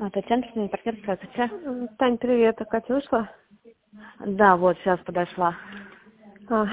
Татьяна, партнер, здравствуйте. Тань, привет. А Катя вышла? Да, вот, сейчас подошла. А.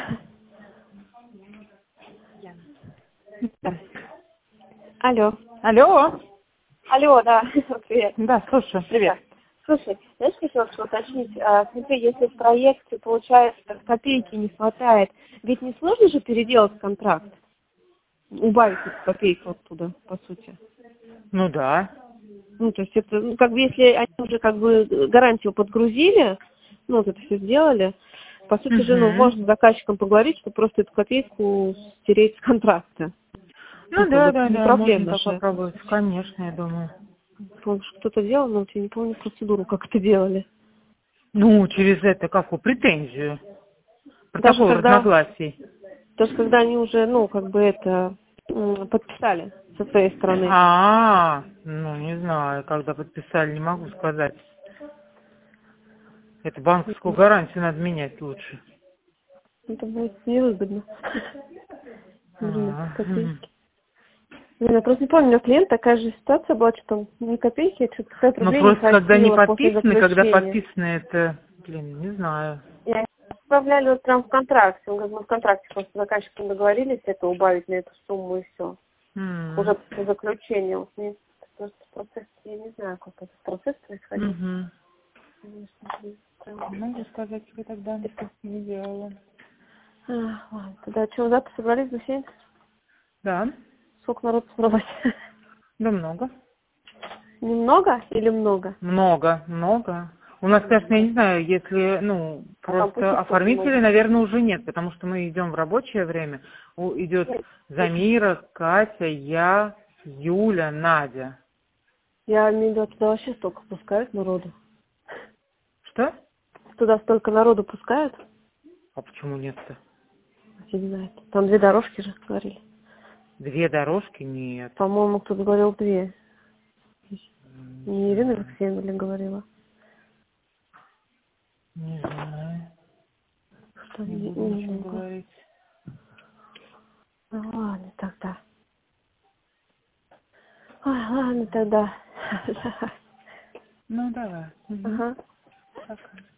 Алло. Алло. Алло, да. Привет. Да, слушаю. Привет. Слушай, знаешь, хотела что уточнить. Смотри, если в проекте, получается, копейки не хватает, ведь не сложно же переделать контракт? Убавить эту копейку оттуда, по сути. Ну да. Ну, то есть это, ну, как бы, если они уже как бы гарантию подгрузили, ну, вот это все сделали, по сути же, ну, можно с заказчиком поговорить, что просто эту копейку стереть с контракта. Ну как да, бы не можно проблемно так же. попробовать. Конечно, я думаю. Вот кто-то делал, но я не помню процедуру, как это делали. Ну, через это какую претензию? Даже Протокол когда, разногласий. даже когда они уже, ну, как бы это подписали со своей стороны. Ну не знаю, когда подписали, не могу сказать. Это банковскую гарантию надо менять лучше. Это будет невыгодно. Блин, А, копейки. Блин, я просто не помню, у меня клиент такая же ситуация была, что там не копейки, а что-то 5 Ну рублей не просто когда не хватило после подписаны, когда заключения. подписаны, это, не знаю. И они отправляли вот прям в контракте. Он говорит, мы в контракте просто с заказчиком договорились это убавить на эту сумму и все. Уже по заключению. Вот мне просто процесс, я не знаю, как этот процесс происходил. Конечно, странно. Могу сказать, что тогда не делала. Ладно, тогда что, завтра собрались в 7? Да, Сколько народу на работе? да много. Немного или много? Много. У нас, конечно, я не знаю, если, А там пусть просто тоже оформителей, много. наверное, уже нет, потому что мы идем в рабочее время. Идет Замира, Катя, я, Юля, Надя. Я имею в виду, туда вообще столько пускают народу. Что? Туда столько народу пускают? А почему нет-то? Я не знаю. Там 2 дорожки же, говорили. 2 дорожки? Нет. По-моему, кто-то говорил 2. Не Ирина Алексеевна ли говорила? Не знаю. Что Не буду ничего говорить. Ну, ладно, тогда. Ой, ладно, тогда. Ну, давай. Ага. Пока.